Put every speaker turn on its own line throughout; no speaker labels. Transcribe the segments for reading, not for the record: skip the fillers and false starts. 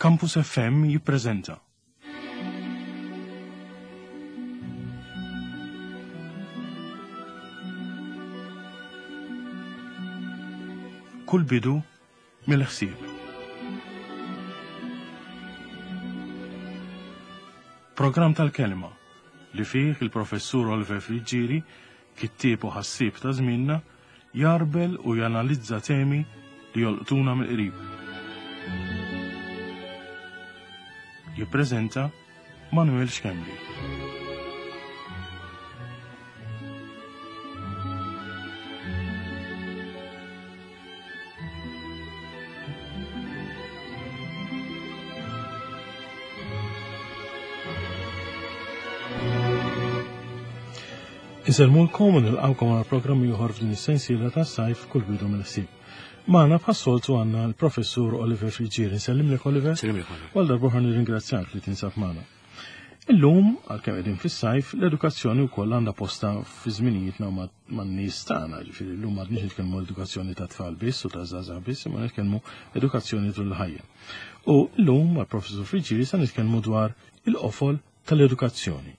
Campus FM jippreżenta. Kull bidu mill-ħsieb. Program tal-kelma li fih il-professur Oliver Friġġieri, kittieb u ħassieb ta' żmienna, jarbel u janalizza temi li jolqtuna mill-qrib. Jippreżenta Manuel Xkemli. Iselmulkom u nilqawkom għal programmi ieħor f'din is-sensiela tas-sajf kull bidu mill-ħsieb. Magħna bħas-soltu għandna l-professur Oliver Friġġieri. Nsellimlek Oliver.
Sellimlek Oliver.
Għal darba nirringrazzjak li tinsab magħna. Illum għalkemm qegħdin fis-sajf l-edukazzjoni wkoll għandha posta fi żminijietna man-nies tagħna, ġifieri llum m'għadniex nitkellmu edukazzjoni ta' tfal biss u ta' żgħażagħ biss, imma nitkellmu edukazzjoni tul il-ħajja. U llum mal-professur Friġġieri se nitkellmu dwar il-qofol tal-edukazzjoni.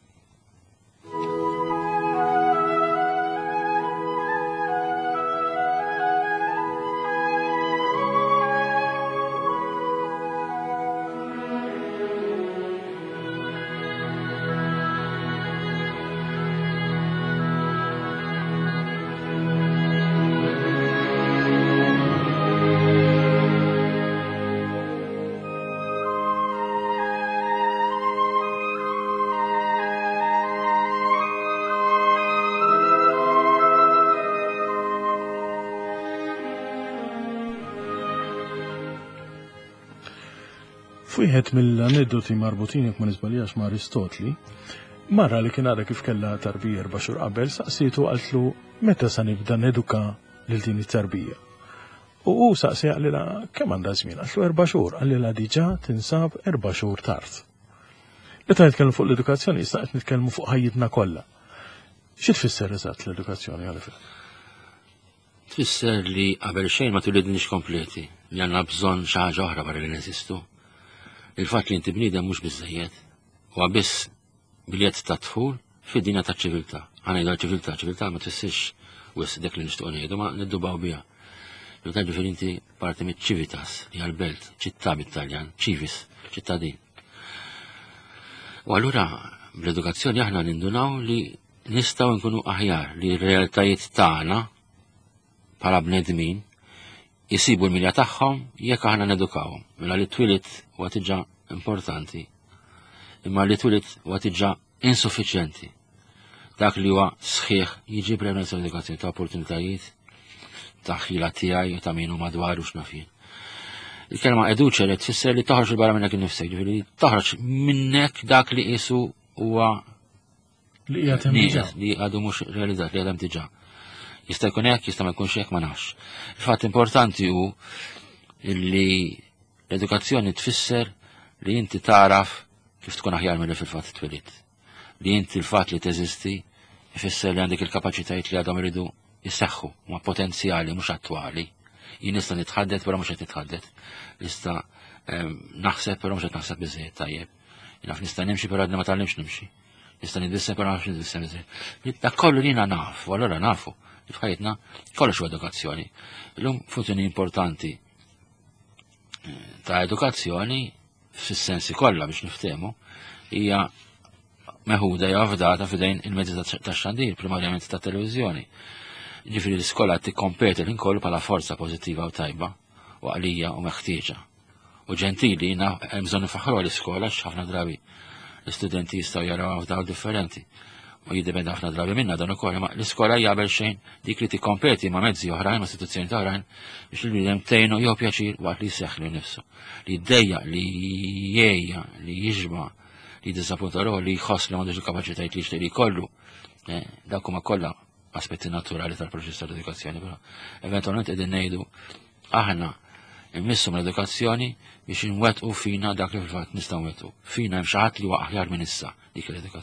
F'wieħed mill-aneddoti marbutin jekk ma nisbaljax ma' Aristotli, marra li kien għadha kif kellha tarbija 4 xhur qabel saqsitu qaltlu meta sa nibda neduka lil din it-tarbija. U hu saqsi għalilha kemm għandha żmien, għaltlu 4 xhur, għalilha diġà tinsab 4 xhur tard. Meta nitkellmu fuq l-edukazzjoni issa qed nitkellmu fuq ħajjitna kollha. Xi tfisser eżatt l-edukazzjoni għalfejn?
Tfisser li qabel xejn ma tulidniex kompleti, li għandna bżonn xi ħaġa oħra wara li neżistu. Il-fatt li inti bniedem mhux biżżejjed, huwa biss biljet ta' dħul fid-dinja taċ-ċiviltà. Ħanejdu ċiviltà ma tfissirx wis dak li nixtiequ ngħidu ma niddubaw biha. Ċiviltà ġifieri inti parti miċ-civitas li għall-belt, ċittà bit-Taljan, civis, ċittadin. U allura bl-edukazzjoni aħna nindunaw li nistgħu nkunu aħjar li r-realtajiet tagħna bħala bnedmin jisibu l-milja tagħhom jekk aħna nedukawhom. Mela li twilit huwa tiġà importanti, imma li twilit huwa tiġà insuffiċjenti. Dak li huwa sħiħ jiġib l-edukazzjoni ta' opportunitajiet, ta' ħila tiegħi u ta' min hu madwar u x'nafin. Il-kelma eduċer qed tfisser li toħroġ barra minnek innifsek, ġifieri toħroġ minnek dak li qisu huwa
li
għadu mhux realizzat li għadhem diġà. Jista' jkun hekk, jista' ma jkunx hekk ma nafx. Il-fatt importanti hu li l-edukazzjoni tfisser li inti taraf kif tkun aħjar milli fil-fatt twilit. Li inti l-fatt li teżisti jfisser li għandek il-kapaċitajiet li għadhom iridu jisseħħu ma' potenzjali mhux attwali. Jien nista' nitħaddet però mhux qed nitħaddet. Nista' naħseb però mhux qed naħseb biżejjed tajjeb. Naf nista' nimxi però għadni ma tallimx nimxi. Nista' nidissem però nafx nidissem biżejjed. Dak kollu li jiena naf, u allura nafu. F'ħajtna kollox u edukazzjoni. Illum funzjoni importanti ta' edukazzjoni fis-sensi kollha biex niftehmu hija meħuda jew fdata f'idejn il-mezzi tax-xandir, primarjament ta' televiżjoni. Ġifieri l-iskola tikkompeti l-inkoll bħala forza pożittiva u tajba u għalija u meħtieġa. U ġentili jiena hemm bżonn nifaħħru l-iskola x'ħafna drabi l-istudenti jistgħu jaraw f'dawl differenti. U jiddependi ħafna drabi minna dan ukoll, ma l-iskola jagħmel xejn dik li tikkompeti ma' mezzi oħrajn ma' istituzzjoni oħrajn biex il-bniedem tgħinu jew pjaċir waqt li jseħħlu nnifsu. Li jdejjaq, li jgħejja, li jiġma, li disappunta ruħu, li jħoss li m'għandux il-kapaċitajiet li jixtieq li jkollu. Dak huma kollha aspetti naturali tal-proċess tal-edukazzjoni, però eventwalment qegħdin ngħidu aħna immissu mill-edukazzjoni biex inwettqu fina dak li fil-fatt nistgħu nwettqu. Fina hemm xi ħadd li huwa aħjar minn issa dik l-edukazzjoni.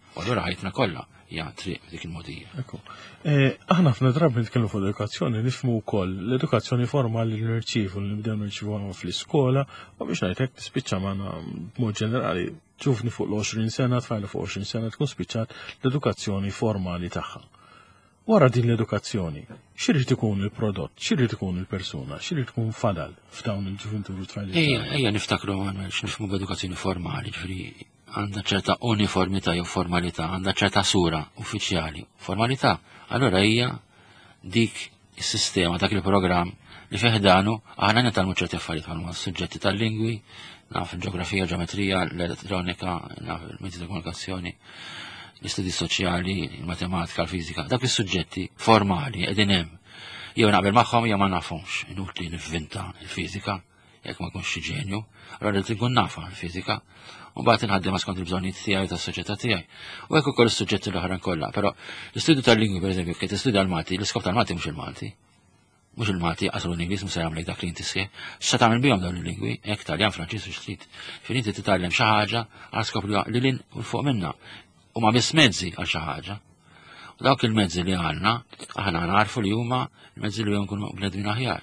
U allura ħajtna kollha hija triq dik il-modija.
Ekku. Aħna f'na drabi nitkellmu fuq edukazzjoni nifhmu wkoll l-edukazzjoni formali li nirċievu li nibdew nirċievuha fl-iskola u biex ngħid hekk tispiċċa magħna b'mod ġenerali ġufni fuq l-20 sena, tfajla fuq 20 sena tkun spiċċat l-edukazzjoni formali tagħha. Wara din l-edukazzjoni, x'irid ikun il-prodott, x'irid ikun il-persuna, x'irid ikun fadal f'dawn il-ġuventur tfajli.
Ejja niftakru x'nifhmu b'edukazzjoni formali, ġifieri għandha ċerta uniformità jew formalità, għandha ċerta sura uffiċjali. Formalità, allura hija dik is-sistema dak il-programm li fih danu aħna nitalmu ċerti affarijiet bħalma s-suġġetti tal-lingwi, naf il-ġeografija, ġeometrija, l-elettronika, naf il-mezzi ta' komunikazzjoni, l-istudji soċjali, il-matematika, l-fizika, dak is-suġġetti formali qegħdin hemm. Jew naqbel magħhom jew ma nafhomx, inutli nivvinta il-fiżika, jekk ma jkunx xi ġenju, allura li tkun nafa l-fiżika, u mbagħad inħaddem skont il-bżonnijiet tiegħi tas-soċjetà tiegħi. U hekk ukoll is-suġġetti l-oħrajn kollha, però l-istudju tal-lingwi pereżempju kif tistudja l-Malti, l-iskop tal-Malti mhux il-Malti. Mhux il-Malti qasru l-Ingliż mhux se jagħmlek dak li inti sħiħ. X'se tagħmel bihom dawn il-lingwi, hekk Taljan, Franċiż u xtrid. Fejn inti titgħallem xi ħaġa għal skop li lilin u fuq minnha. U ma biss mezzi għal xi ħaġa. U dawk il-mezzi li għandna aħna narfu li huma l-mezzi li nkunu bnedmin aħjar.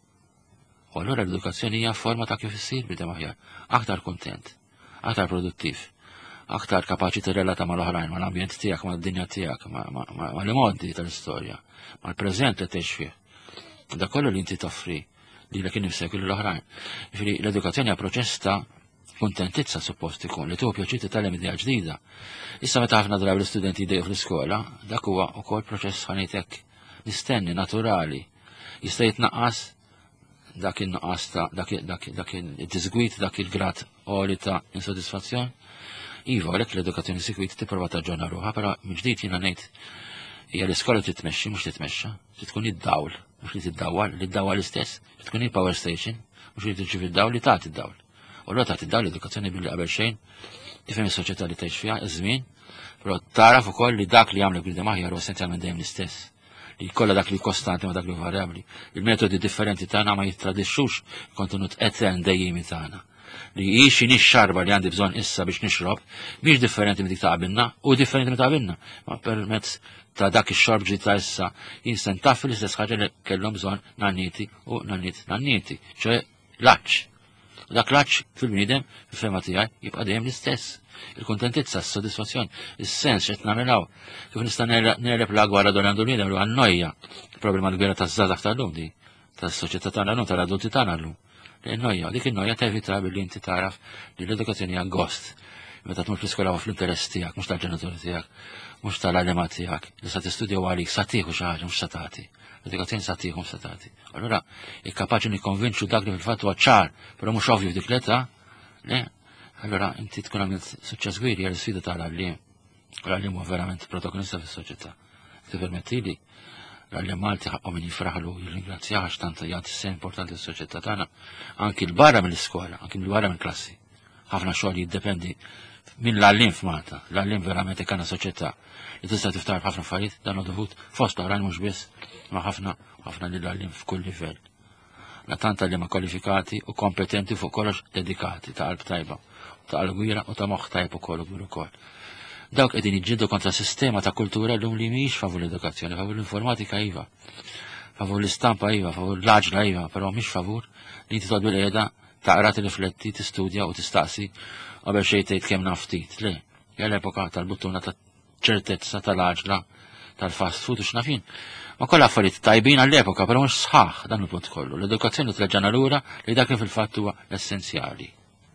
U allura l-edukazzjoni hija forma ta' kif issir bidem aħjar, aktar kuntent, aktar produttiv, aktar kapaċi tirrelata mal-oħrajn, mal-ambjent tiegħek, mad-dinja tiegħek, mal-modi tal-istorja, mal-preżent li tgħix fih. Da kollu li inti toffri lilek innifsek u l-oħrajn. Ġifieri l-edukazzjoni hija proċess ta' kuntentizza suppost ikun li tuħu pjaċir titgħallem idea ġdida. Issa meta ħafna drabi l-istudenti jdejqu fl-iskola, dak huwa wkoll proċess ħanejtek mistenni, naturali. Jista' jitnaqqas dak il-nuqqas ta' dak il-disgwit, dak il-grad għoli ta' insodisfazzjon. Iva, għalek l-edukazzjoni sikwit tipprova taġġorna ruħha, però mill-ġdid jiena ngħid hija l-iskola titmexxi mhux titmexxa, tkun id-dawl, mhux li tiddawwal, li ddawwal l-istess, tkun il-power station, mhux li tiġi fid-dawl li tagħti id-dawl. U allura tagħti id-dawl l-edukazzjoni billi qabel xejn tifhem is-soċjetà li tgħix fiha, iż-żmien, però taraf ukoll li dak li jagħmlek bniedem aħjar huwa essenzjalment dejjem l-istess. Li kolla dak li kostanti ma dak li variabli. Il-metodi differenti tagħna ma jittradixxux kontenut etern dejjimi tagħna. Li jixi nix-xarba li għandi bżonn issa biex nixrob, mhix differenti minn dik ta' qabilna u differenti minn ta' qabilna. Ma permezz ta' dak ix-xorb ġdid ta' issa jinsen taf l-istess ħaġa li kellhom bżonn nanniti u nanniti, ċe l-aċċ. Dak l-aċċ fil-bniedem, fil-fema tiegħi, jibqa' dejjem l-istess. Il-kontentizza, s-sodisfazzjon, il-sens xet namelaw. Kif nista' nereb l-agwara dwar għandu l-bniedem lu għannojja. Il-problema l-gbera ta' żgħażagħ tal-lum di, tas-soċjetà tagħna llum, tal-adulti tagħna llum. L-nojja, dik il-nojja tevita billi inti taraf li l-edukazzjoni hija gost. Meta tmur fl-iskola huwa fl-interess tiegħek, mhux tal-ġenituri tiegħek, mhux tal-għalema tiegħek, li sa tistudja għalik sa tieħu xi ħaġa mhux sa tagħti. L-edukazzjoni sa tieħu mhux sa tagħti. Allura ikkapaċi nikkonvinċu dak li fil-fatt huwa ċar, però mhux ovvju f'dik l-età, le, allora inti tkun għamilt suċċess kbir hija l-sfida tal-għalliem. L-għalliem huwa verament protagonista fis-soċjetà. Tippermettili l-għalliem Malti ħaqqhom min jifraħlu jirringrazzjah għax tant jagħti sen importanti fis-soċjetà tagħna, anki l-barra mill-iskola, anki l-barra mill-klassi. Ħafna xogħol jiddependi minn l-għalliem f'Malta. L-għalliem verament ikana soċjetà li tista' tiftar ħafna affarijiet dan dovut fost l-oħrajn mhux biss, ma ħafna lil għalliem f'kull livell. La tanta li ma kwalifikati u kompetenti fuq kollox dedikati ta' qalb tajba, ta' qalbwira u ta' moħħ tajb ukoll u kbir ukoll. Dawk qegħdin jiġġieldu kontra sistema ta' kultura llum li mhijiex favur l-edukazzjoni, favur l-informatika iva, favur l-istampa iva, favur l-aġla iva, però mhix favur li inti tgħod bil-qiegħda taqra tirrifletti, tistudja u tistaqsi qabel xejn tgħid kemm naf ftit. Le, hija l-epoka tal-buttuna ta' ċertezza tal-aġla, tal-fast food u x'nafin. Ma kollha affarijiet tajbin għall-epoka, però mhux sħaħ dan il-punt kollu. L-edukazzjoni treġġana lura li dak li fil-fatt huwa l-essenzjali.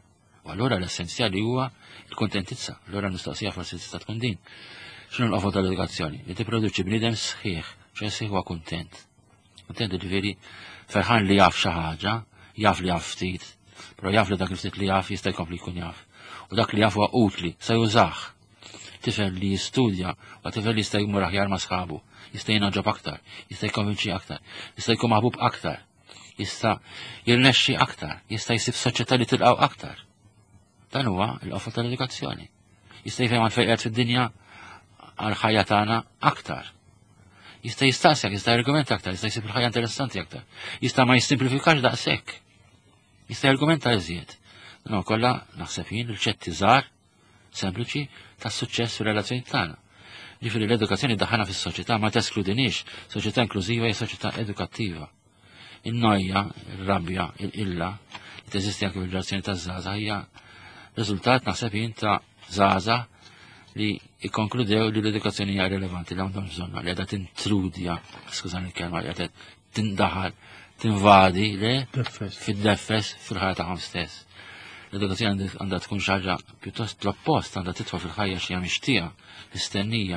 U allura l-essenzjali huwa il-kuntentizza. Allura mistoqsija forsi tista' tkun din. X'inhu l-qofol tal-edukazzjoni? Li tipproduċi bniedem sħiħ, ċe sħiħ huwa kuntent. Kuntent ġifieri ferħan li jaf xi ħaġa, jaf li jaf ftit, però jaf li dak il-ftit li jaf jista' jkompli jkun jaf. U dak li jaf huwa utli, sa jużah. Tifel li jistudja, u tifel li jista' jmur aħjar ma' sħabu, jista' jinaġġab aktar, jista' jkonvinċi aktar, jista' jkun maħbub aktar, jista' jirnexxi aktar, jista' jsib soċjetà li tilqgħu aktar. Dan huwa l-qofol tal-edukazzjoni. Jista' jifhem għal fejn qed fid-dinja għal ħajja tagħna aktar. Jista' jistaqsek, jista' jargumenta aktar, jista' jsib il-ħajja interessanti aktar. Jista' ma jissimplifikax daqshekk. Jista' jargumenta iżjed. No kollha naħseb jien il-ċetti żgħar sempliċi ta' suċċess fir-relazzjoni tagħna. Ġifieri l-edukazzjoni daħħalna fis-soċjetà ma teskludinix, soċjetà inklużiva hija soċjetà edukattiva. In-nojja, ir-rabja, il-qilla li teżisti anke fil-ġerazzjoni taż-żgħażagħ hija riżultat naħseb jien ta' żgħażagħ li ikkonkludew li l-edukazzjoni hija rilevanti li għandhom bżonna li qiegħda tintrudja, skużani l-kelma, li qiegħda tindaħal, tinvadi le fid-deffes fil-ħajja tagħhom stess. L-edukazzjoni għandha tkun xi ħaġa pjuttost l-oppost, għandha tidħol fil-ħajja xi mixtieqa, mistennija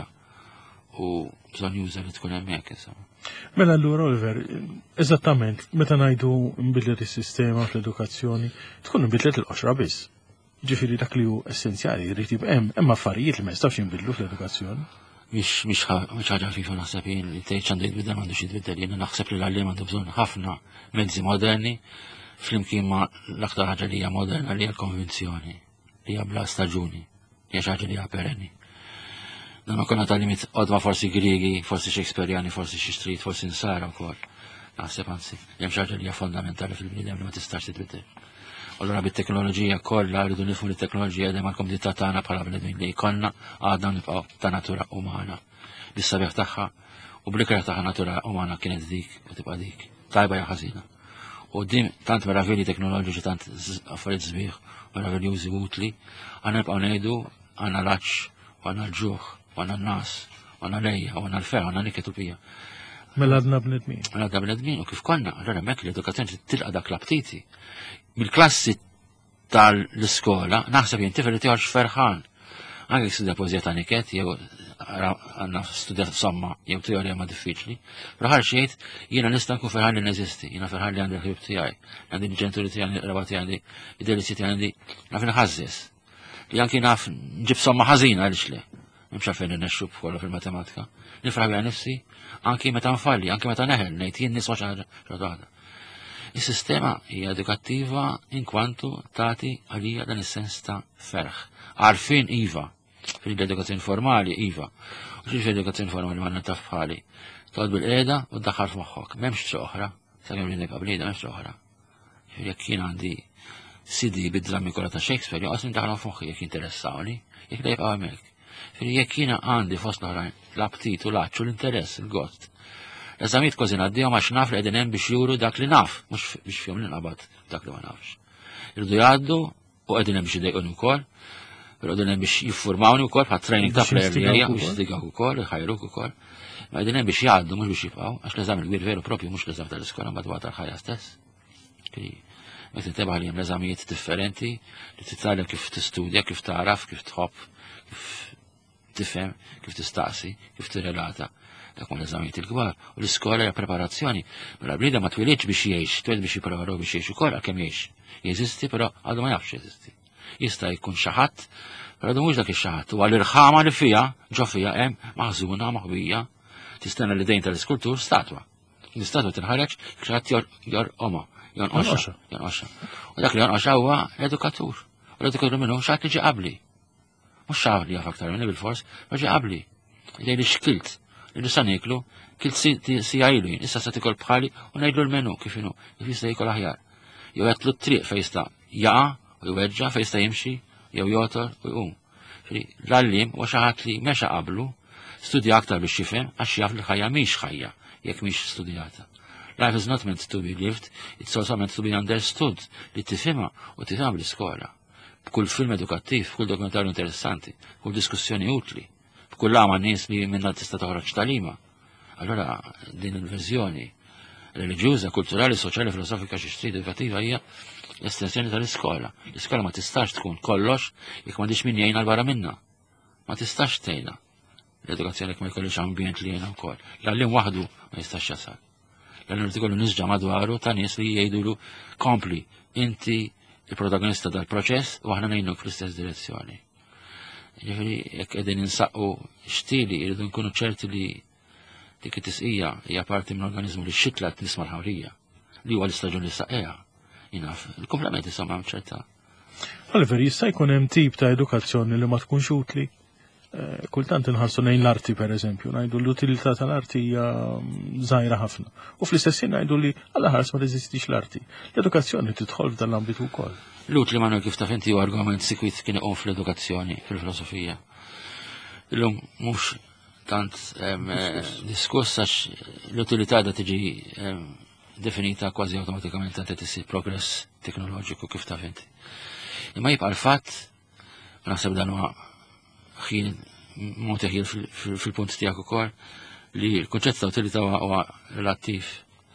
u bżonn juża li tkun hemmhekk insomma.
Mela allura Oliver, eżattament, meta ngħidu nbidlet is-sistema fl-edukazzjoni, tkun nbidlet il-qoxra biss. Ġifieri dak li hu essenzjali jrid jibqa' hemm affarijiet li ma jistgħux jinbidlu fl-edukazzjoni.
Mhix ħaġa fifa naħseb jien li tgħid x'għandu jitbidel m'għandux jitbidel, jiena naħseb li l-għalliem għandu bżonn ħafna mezzi moderni flimkien ma l-aktar ħaġa li hija moderna li hija l-konvinzjoni, li hija bla staġuni, li hija xi ħaġa li hija perenni. Dan ma konna tal-limit qodma forsi Griegi, forsi Shakespeareani, forsi xi Street, forsi Nsara wkoll. Naħseb anzi, hemm xi ħaġa li hija fondamentali fil-bniedem li ma tistax titbidel. Allura bit-teknoloġija kollha rridu nifhmu li t-teknoloġija dejjem għall-komodità tagħna bħala bnedmin li jkollna għadna nibqgħu ta' natura umana. Bis-sabiħ tagħha u bl-ikra tagħha natura umana kienet dik u tibqa' dik. Tajba hija ħażina. U dim tant meravilli teknoloġiċi, tant affarijiet sbieħ, meraviljużi utli, għandna nibqgħu ngħidu għandna l-aċċ, u għandna l-ġuħ, u għandna n-nas, u għandna lejja, u għandna l-fer, u għandna niket u pija.
Mela għadna bnedmin.
Mela għadna bnedmin, u kif konna, allora hemmhekk l-edukazzjoni tilqa' dak l-aptiti. Mill-klassi tal-iskola naħseb jien tifel li tieħorġ ferħan. Anke studja poeżija ta' niket, jew għandna studja somma jew teorija ma' diffiċli, però ħarġ jgħid jiena nista' nkun ferħan li neżisti, jiena ferħan li għandi l-ħbib tiegħi, għandi l-ġenituri tiegħi, l-raba tiegħi, għandi id-delizzi tiegħi, għandi naf inħażżes. Li anki naf nġib somma ħażina għaliex le. Mhux għalfejn nexxu bħolla fil-matematika. Nifraħ biha nifsi anki meta nfalli, anki meta neħel, ngħid jien niswa xi ħaġa waħda. Is-sistema hija edukattiva inkwantu tagħti għalija dan is-sens ta' ferħ. Għarfien iva, fil-edukazzjoni formali iva, u xiex fil-edukazzjoni formali ma' taf bħali. Tqgħod bil-qiegħda u ddaħħal f'moħħok, m'hemmx tri oħra, sakemm li qablida m'hemmx tri oħra. Jekk jien għandi CD bid-drammi kollha ta' Shakespeare, joqgħod nindaħħalhom f'moħħi jekk interessawni, jekk la jibqgħu hemmhekk. Jekk jiena għandi fost l-oħrajn l-aptit u l-aċċ u l-interess, il-gost. L-eżamijiet kważi ngħaddihom għax naf li qegħdin hemm biex juru dak li naf, mhux biex fihom ninqabad dak li ma nafx. Irridu jgħaddu u qegħdin hemm biex idejquni wkoll, però qegħdin hemm biex jiffurmawni wkoll bħal training ta' plejer li hija biex jistigaw ukoll, iħajruk ukoll. Ma qegħdin hemm biex jgħaddu mhux biex jibqgħu, għax l-eżami l-kbir veru propju mhux l-eżam tal-iskola madwar tal-ħajja stess. Meta tintebaħ li hemm l-eżamijiet differenti li titgħallem kif tistudja, kif taraf, kif tħobb, kif tifhem, kif tistaqsi, kif tirrelata. Dak huma l-eżamijiet il-kbar u l-iskola hija preparazzjoni. Mela blieda ma twilidx biex jgħix, twilid biex jippreparaw biex jgħix ukoll għalkemm jgħix. Jeżisti però għadu ma jafx jeżisti. Jista' jkun xi ħadd, però mhux dak ix-xi ħadd. Huwa l-irħama li fiha, ġo fiha hemm maħżuna maħbija tistenna li dejn tal-iskultur statwa. L-istatwa tinħareġ xi ħadd jorqomha, jonqosha. U dak li jonqosha huwa l-edukatur. U l-edukatur minnu xi ħadd li ġie qabli. Mhux xi li jaf aktar minni bil-fors, ma ġie qabli. Jgħid li xkilt. Li nista' niklu, kilt sija ilu jien, issa se tikol bħali u ngħidlu l-menu kif inhu, kif jista' jikol aħjar. Jew jagħtlu t-triq fejn jista' jaqa' u jweġġa' fejn jista' jimxi, jew jotor u jqum. L-għalliem huwa xi ħadd li mexa qablu, studja aktar biex jifhem għax jaf li ħajja mhix ħajja jekk mhix studjata. Life is not meant to be lived, it's also meant to be understood, li tifhimha u tifhimha bl-iskola. B'kull film edukattiv, b'kull dokumentarju interessanti, b'kull diskussjoni utli. B'kull għama nies li minna tista' toħroġ talima. Allora din il-verżjoni reliġjuża, kulturali, soċjali, filosofika, xi ġdid edukattiva hija l-estensjoni tal-iskola. L-iskola ma tistax tkun kollox jekk m'għandix min jgħinha l-barra minnha. Ma tistax tgħinha. L-edukazzjoni jekk ma jkollix ambjent li jgħinha wkoll. L-għalliem waħdu ma jistax jasal. L-għalliem li ikollu nisġa madwaru ta' nies li jgħidulu kompli, inti il-protagonista tal-proċess u aħna ngħinuk fl-istess direzzjoni. Ġifieri jekk qegħdin insaqqu xtieli jridu nkunu ċerti li dik it-tisqija hija parti minn organizmu li xitla t-nisma' l-ħawrija li huwa l-istaġun li saqqiha. Jinaf, il-komplementi insomma ċerta.
Oliver, jista' jkun hemm tip ta' edukazzjoni li ma tkunx utli? Kultant inħarsu ngħid l-arti pereżempju, ngħidu l-utilità tal-arti hija żgħira ħafna. U fl-istess ħin ngħidu li għall ħars ma teżistix l-arti. L-edukazzjoni tidħol f'dan l-ambitu wkoll.
L-utli Manuel kif taf inti huwa argument sikwit kien iqum fl-edukazzjoni, fil-filosofija. Illum mhux tant diskuss għax l-utilità da tiġi definita kważi automatikament tant qed isir progress teknoloġiku kif taf inti. Imma jibqa' l-fatt, naħseb dan huwa ħin mod ħin fil-punt tiegħek ukoll li l-konċett ta' utilità huwa relattiv.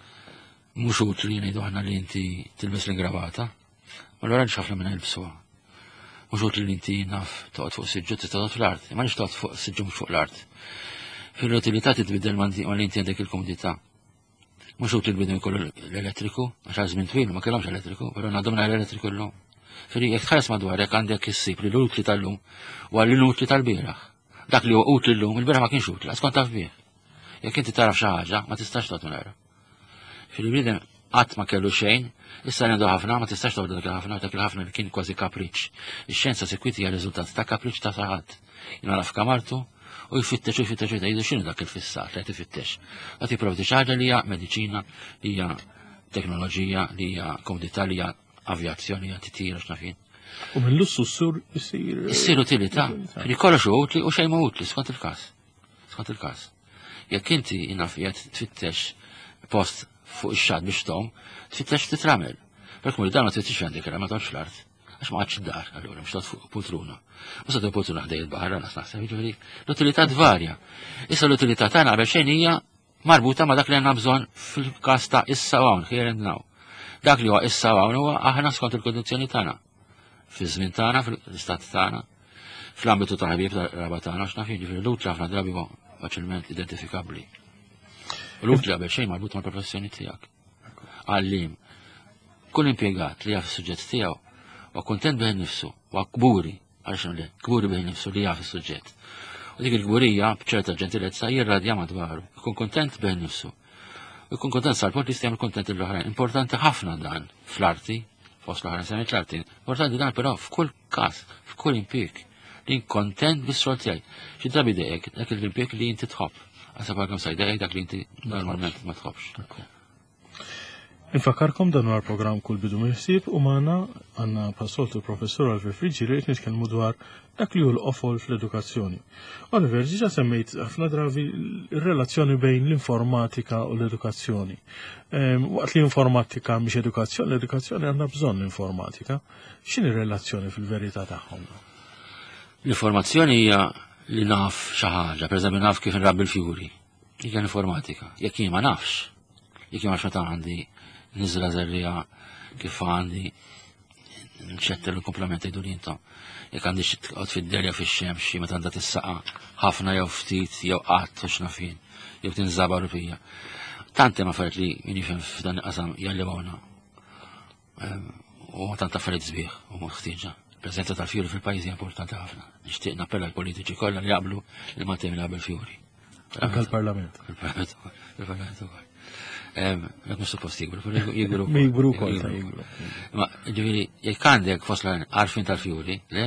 Mhux utli ngħidu aħna li inti tilbes l-ingravata, ma allura ħafna minn ilbsuha. Mhux utli li inti naf toqgħod fuq siġġu tista' toqgħod fl-art, imma nix toqgħod fuq siġġu mhux fuq l-art. Fil-utilità titbiddel ma li inti għandek il-komodità. Mhux utli l-bidu jkollu l-elettriku, għax għal żmien twil ma kellhomx elettriku, però ngħadhom l-elettriku llum. Firri jekk tħares madwar jekk għandek issib li l-utli tal-lum u għal l-utli tal-bieraħ. Dak li huwa utli llum, il-bieraħ ma kienx utli, skont taf bih. Jekk inti taraf xi ħaġa, ma tistax toqgħod nara. Fil-bniedem qatt ma kellu xejn, issa għandu ħafna, ma tistax toqgħod dak ħafna, dak ħafna li kien kważi kapriċċ. Ix-xjenza sekwiti hija riżultat ta' kapriċċ ta' saħat. Jien naf kamartu u jfittex jgħidu x'inhu dak il-fissat li qed ifittex. Qed jipprovdi xi ħaġa li hija mediċina, li hija teknoloġija, li hija komodità, li hija avjazzjoni, hija titira x'nafin.
U mill-lussu s-sur
Issir utilità, li kollox hu utli u xejn ma utli skont il-każ. Skont il-każ. Jekk inti inaf qiegħed tfittex post fuq ix-xad biex tom, tfittex titramel. Perk dan ma tfittex għandek ma tgħodx l-art. Għax ma għadx id-dar, allura mhux fuq pultruna. U sa pultruna ħdej il-baħar naħseb jiġifieri l-utilità tvarja. Issa l-utilità tagħna qabel xejn hija marbuta ma' dak li għandna bżonn fil-każ ta' issa hawn, here and now. Dak li huwa issa hawn huwa aħna skont il-kondizzjoni tagħna. Fiż-żmien tagħna, fl-istat tagħna, fl-ambitu ta' ħbieb raba tagħna x'naf jiġifieri l-utli ħafna drabi huwa faċilment identifikabbli. L-utli qabel xejn marbut mal-professjoni tiegħek. Għallim, kull impjegat li jaf is-suġġett tiegħu u kontent bih nifsu, u kburi, għalix le, kburi bih nifsu li jaf is-suġġett. U dik il-kburija, b'ċerta ġentilezza, jirradja madwaru, ikun kontent bih nifsu. U jkun kontent sal-port li jistgħamil kontent l-oħrajn. Importanti ħafna dan fl-arti, fost l-oħrajn semmejt l-arti. Importanti dan però f'kull każ, f'kull impjeg, li kontent bis-xogħol tiegħek. Xi drabi dejjek, dak l-impjeg li inti tħobb. Għasa parkom sajdejjek dak li inti normalment ma tħobbx.
Infakarkom dan huwa program kull bidu miħsieb u magħna għandna passoltu professor Oliver Friġġieri qed nitkellmu dwar dak li hu l-qofol fl-edukazzjoni. Oliver, ġiġa semmejt ħafna drabi r-relazzjoni bejn l-informatika u l-edukazzjoni. Waqt li informatika mhix edukazzjoni, l-edukazzjoni għandha bżonn l-informatika. X'inhi r-relazzjoni fil-verità tagħhom?
L-informazzjoni hija li naf xi ħaġa, pereżempju naf kif inrabbi l-fjuri. Dik hija l-informatika. Jekk jien ma nafx, jekk jien ma meta għandi nizra zerrija kif għandi nċettel l-komplement jgħidu li jintom. Jek għandi għod fid-derja fil-xemx, meta għandha tissaqa ħafna jew ftit, jew qatt u xnafin, jew tinżabar fija. Tanti ma affarijiet li min jifhem f'dan il-qasam jallewawna. U tant affarijiet sbieħ u meħtieġa. Preżenza tal-fjuri fil-pajjiż hija importanti ħafna. Nixtieq nappella l-politiċi kollha li jaqblu li ma temmi qabel fjuri.
Anke l-Parlament.
Il-Parlament ukoll. Għed mux suppost jikbru, jikbru.
Jikbru kol, jikbru.
Ma ġiviri, jek għandek fosla għarfin tal-fjuri, le?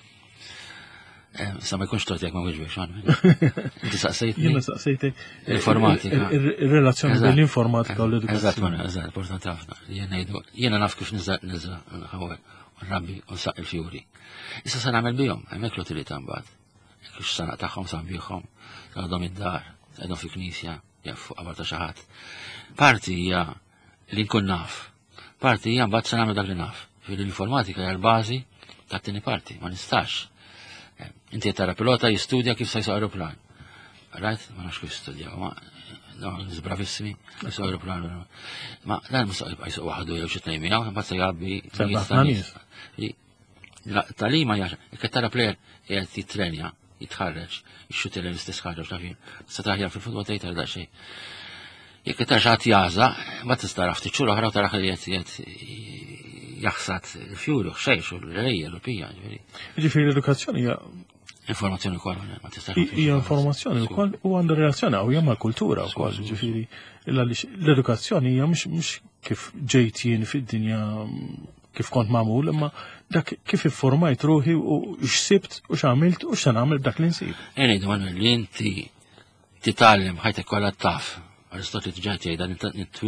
Sa ma jkunx torti jek ma wieġbek, xan. Inti saqsejtni?
Jena saqsejtek.
Informatika.
Il-relazzjoni bejn l-informatika u l-edukazzjoni.
Eżatt, importanti ħafna. Jena naf kif nizza ħawel, rabbi u saq il-fjuri. Issa sa nagħmel bihom, hemmhekk l-utilità mbagħad. Kif sanaq tagħhom sabiħhom, għadhom id-dar, għadhom fi knisja, fuq qabar ta' xi ħadd. Parti hija li nkun naf, parti hija mbagħad se nagħmel dak li naf. Fil-informatika hija l-bażi tat-tieni parti, ma nistax. Inti qed tara pilota jistudja kif se jsuq aeroplan. Right? Ma nafx kif jistudja, ma bravissimi, jsuq aeroplan. Ma dan mhux jsuq waħdu jew xi tnejn miegħu, mbagħad se jgħabbi talima hija jekk qed tara plejer qiegħed jitrenja, jitħarreġ, jixxuti l-istess ħaġa x'nafin. Se taħjar fil-futbol tgħid tara daqsxejn. Jekk qed ħadd jaża, ma tista' tara ftit xhur oħra u tara qed jaħsad il-fjuri u xejx u l-rejja l-pija.
Ġifieri l-edukazzjoni hija
informazzjoni wkoll ma tistax.
Hija informazzjoni wkoll u għandha relazzjoni hawnhekk mal-kultura wkoll. Ġifieri l-edukazzjoni hija mhux kif ġejt jien fid-dinja kif kont magħmul, imma dak kif iffurmajt ruħi u x'sibt u x'għamilt u x'se nagħmel dak li nsib.
Ngħidu Manuel li inti titgħallem ħajtek kollha taf. Aristotli ġaj jgħidha nitwildu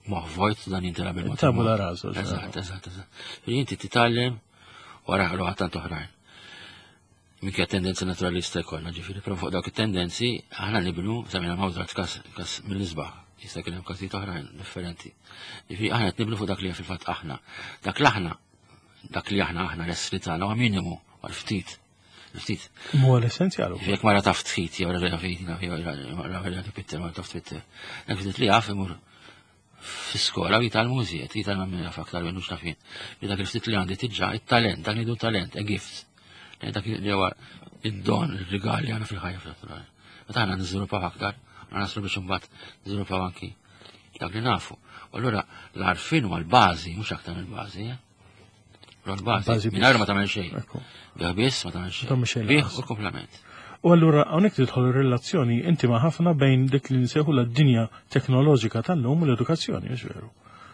moħvojt dan jintela bil-mod.
Tabula rasa.
Eżatt. Inti titgħallem wara ħlu tant oħrajn. Minkja tendenza naturalista jkollna ġifieri, però fuq dawk it-tendenzi aħna nibnu samina mawdrat kas mill-isbaħ. Jista' kien hemm każijiet oħrajn differenti. Ġifieri aħna qed nibnu fuq dak li fil-fatt aħna. Dak li aħna l-essri tagħna huwa minimu għal ftit.
Huwa l-essenzjali.
Jekk mara taf tħit jew ra Peter ma taf Twitter. Dak ftit li jaf imur fis-skola jital mużiet, jital minn aktar minn mhux nafin. Dak il-ftit li għandi tiġġa it-talent, dak li du talent, a gift. Dak li huwa id-don, ir-rigali għandna fil-ħajja fil-naturali. Meta aħna niżviluppaw aktar, ma naslu biex imbagħad niżviluppaw anki dak li nafu. Allura l-għarfien huwa l-bażi, mhux aktar il-bażi, l-bażi. Mingħajr ma tagħmel xejn. Bih biss ma tagħmel xejn. Bih u l-komplement.
U allura hawnhekk tidħol ir-relazzjoni intima ħafna bejn dik li nsejħu d-dinja teknoloġika tal-lum u l-edukazzjoni, mhux veru?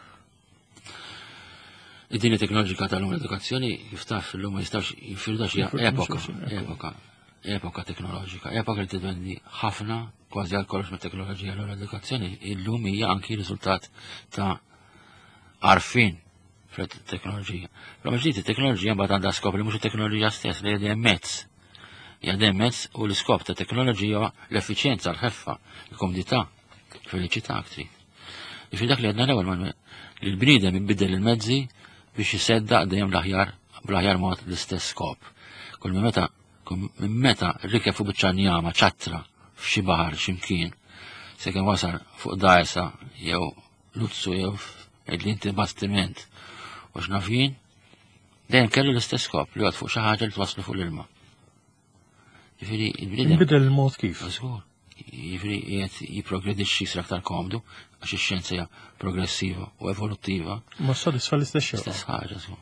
Id-dinja teknoloġika tal-lum u l-edukazzjoni kif taf illum ma jistgħux jinfirdax epoka teknoloġika, epoka li tiddependi ħafna kważi għal kollox mit-teknoloġija l-edukazzjoni illum hija anki riżultat ta' għarfien fil-teknoloġija. Però mhux it-teknoloġija mbagħad għandha skop li mhux it-teknoloġija stess li hija mezz. Jgħadem mezz u l-iskop ta' teknoloġija l-effiċjenza, l-ħeffa, l-komodità, feliċità aktri. Ġifieri dak li għadna l-ewwel li l-bniedem inbidel il-mezzi biex jiseddaq dejjem bl-aħjar mod l-istess skop. Kull minn meta rikeb fuq biċċa ċatra f'xi baħar x'imkien, sekemm wasal fuq dajsa jew luzzu jew inti bastiment u x'nafin, dejjem kellu l-istess skop li għad fuq xi ħaġa li twaslu fuq l-ilma. Ġifieri
inbidel il-mod kif.
Ġifieri qiegħed jipprogredixxi jsir aktar komdu għax ix-xjenza hija progressiva u evoluttiva.
Ma sodisfa l-istess xogħol.
Stess ħaġa żgur.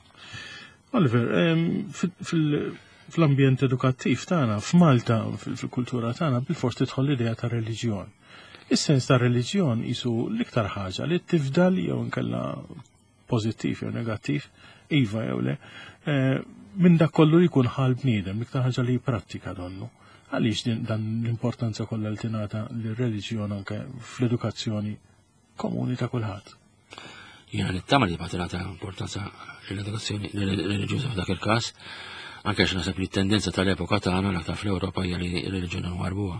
Oliver, fl-ambjent edukattiv tagħna, f'Malta, fil-kultura tagħna, bil-fors tidħol l-idea ta' reliġjon. Is-sens ta' reliġjon isu l-iktar ħaġa li tifdal jew inkella pożittiv jew negattiv, iva jew le, minn dak kollu jkun ħal bniedem, l-iktar ħaġa li jipprattika donnu. Għaliex dan l-importanza kollha li tingħata lir-reliġjon anke fl-edukazzjoni komuni ta' kulħadd.
Jiena nittama li tingħata importanza l-edukazzjoni reliġjuża f'dak il-każ, anke għax naħseb li t-tendenza tal-epoka tagħna l-aktar fl-Ewropa hija li r-reliġjoni nwarbuha.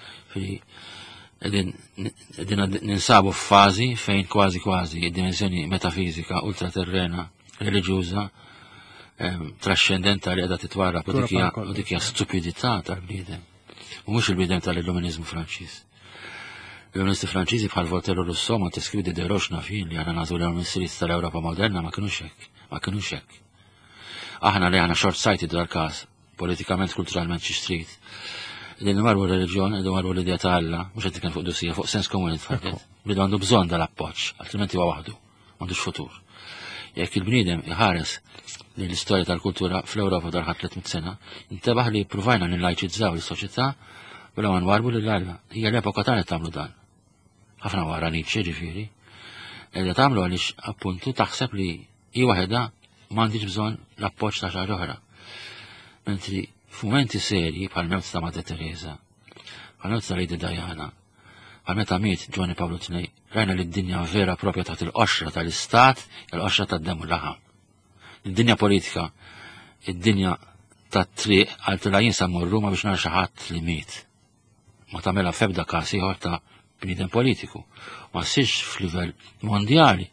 Qegħdin ninsabu f'fażi fejn kważi id-dimensjoni metafizika ultraterrena reliġjuża trascendentali qiegħda titwarrab u dik hija stupidità tal-bniedem. U mhux il-bniedem tal-Illuminizmu Franċiż. Il-Illuministi Franċiżi bħal Voltaire u Rousseau ma teskrivi Diderot nafin li għandna nażu l-Ministrijiet tal-Ewropa moderna ma kinux hekk. Aħna li għandna short-sighted dal-każ, politikament, kulturalment xi strit. Din marbu r-reliġjon, din marbu l-idea ta' Alla, mhux qed fuq dusija, fuq sens komuni tfaddet. Bidu għandu bżonn dal-appoġġ, altrimenti huwa waħdu, m'għandux futur. Jekk il-bniedem iħares l-istorja tal-kultura fl-Ewropa darħat 300 sena, intebaħ li provajna nillajċizzaw l-soċjetà bla ma nwarbu l-Alla. Hija l-epoka tagħna tagħmlu dan. Ħafna wara Nietzsche ġifieri. Qiegħda tagħmlu għaliex appuntu taħseb li hi waħedha m'għandix bżonn l-appoġġ ta' xi oħra. Mentri f'mumenti serji bħal mewt ta' Madre Teresa, bħal mewt ta' Lady Diana, bħal meta miet Giovanni Paolo II, rajna li d-dinja vera propja taħt il-qoxra tal-istat, il-qoxra tad-dem u l-laħam. Id-dinja politika, id-dinja tat-triq għal-tila jinsa morru ma biex nara xi ħadd li miet. Ma tagħmilha f'ebda każ ieħor ta' bniedem politiku. Ma ssirx f'livell mondjali.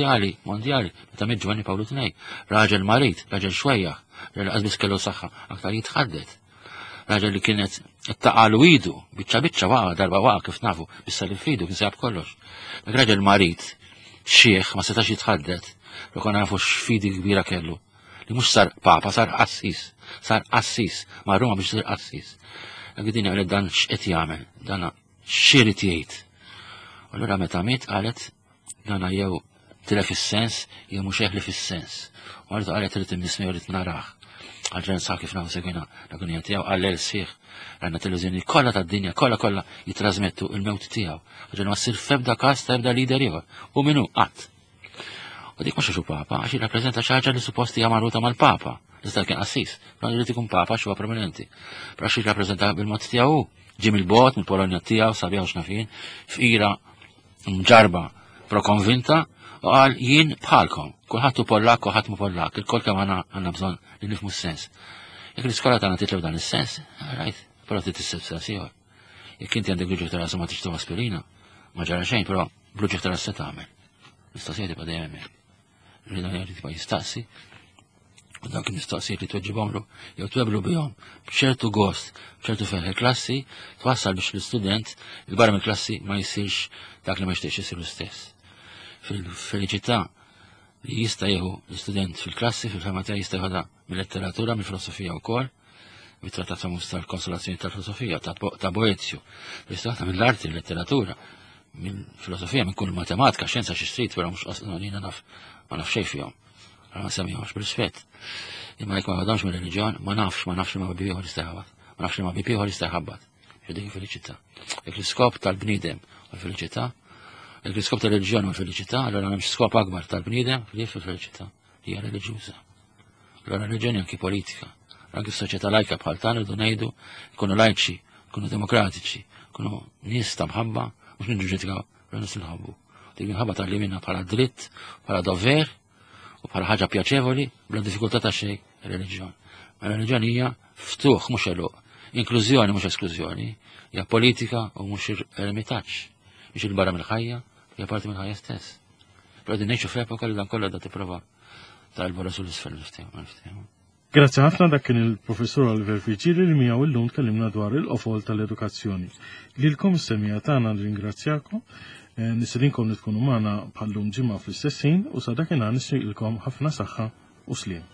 Meta miet Giovanni Paolo II, raġel marit, raġel xwejjaħ, raġel qasbis kellu saħħa aktar jitħaddet. Raġel li kienet taqalu idu, biċċa waqa darba waqa kif nafu, bissa li fridu kien sejab kollox. Dak raġel marit, xieħ ma setax jitħaddet, li konna nafu x'fidi kbira kellu. Li mhux sar papa, sar qassis, ma' Ruma biex sir qassis. Dak din qalet dan x'qed jagħmel, dan x'irid jgħid. Allura meta miet qalet dana jew tilef is-sens jew mhux li fis-sens. U għalta qalet irid imnismi u rrid naraħ. Għalġen sa' kif nafu segwina l-agonija tiegħu għallel sieħ għandna televiżjoni kollha tad-dinja kollha jitrasmettu il-mewt tiegħu. Għalġen ma ssir f'ebda każ ta' ebda lider ieħor. U minnu qatt. U dik mhux papa għax jirrappreżenta xi ħaġa li supposti hija marruta mal-papa. Iżda kien qassis, però jrid ikun papa xi huwa prominenti. Però għax jirrappreżenta bil-mod tiegħu ġie mill-bogħod mill-Polonja tiegħu sabiħ x'nafin f'ira mġarba pro konvinta, u għal jien bħalkom, kulħadd hu Pollak, kulħadd mu Pollak, il-kol kemm għandna bżonn li nifhmu s-sens. Jekk l-iskola tagħna titlew dan is-sens, rajt, però titisseb sens ieħor. Jekk inti għandek bluġġek ta' ma tixtieq aspirina, ma ġara xejn, però bluġġek ta' se tagħmel. Mistoqsija tibqa' dejjem hemm. Rridu tibqa' jistaqsi, u dak il-mistoqsijiet li tweġibhomlu jew tweblu bihom b'ċertu gost, b'ċertu ferħ il-klassi, twassal biex l-istudent il-barra mill-klassi ma jsirx dak li ma jixtieqx isiru stess. Fil-feliċità li jista' jieħu l-istudent fil-klassi, fil-fema tiegħi jista' jieħodha mill-letteratura, mill-filosofija wkoll, mit-trattat famuż tal-konsolazzjoni tal-filosofija ta' Boezio, jista' jieħodha mill-arti, mill-letteratura, mill-filosofija, minn kull matematika, xjenza xi strit, però mhux qasdina ma naf xejn fihom. Ma semmihomx b'rispett. Imma jekk ma għadamx mill-reliġjon, ma nafx li ma bibiħor jista'ħabbat. Ma nafx li ma bibiħor jista'ħabbat. Dik il-feliċità. Jekk l-iskop tal-bniedem u l-feliċità, jekk l-iskop tal-reliġjon u l-feliċità, allora hemm skop akbar tal-bniedem li fil-feliċità. Hija reliġjuża. Allora reliġjoni anki politika. Anki f'soċjetà lajka bħal tagħna rridu ngħidu jkunu lajċi, jkunu demokratiċi, jkunu nies ta' mħabba, mhux ninġuġġitikaw l-nies inħabbu. Dik minħabba tal-limina bħala dritt, bħala dover, u bħala ħaġa pjaċevoli bla diffikultà ta' xejn ir-reliġjon. Ma r-reliġjon hija ftuħ mhux eluq, inklużjoni mhux esklużjoni, hija politika u mhux eremitaġġ, biex il-barra mill-ħajja hija parti mill-ħajja stess. Però din ngħixu f'epoka li dan kollha da tipprova tal-barra sul-isfel niftehmu.
Grazzi ħafna dak kien il-professur Oliver Viġili li miegħu illum tkellimna dwar il-qofol tal-edukazzjoni. Lilkom is-semija tagħna nringrazzjakom. Nisidinkom li tkunu magħna bħallum ġimgħa fl-istessin u sa dakinhar nisriqilkom ħafna saħħa u sliem.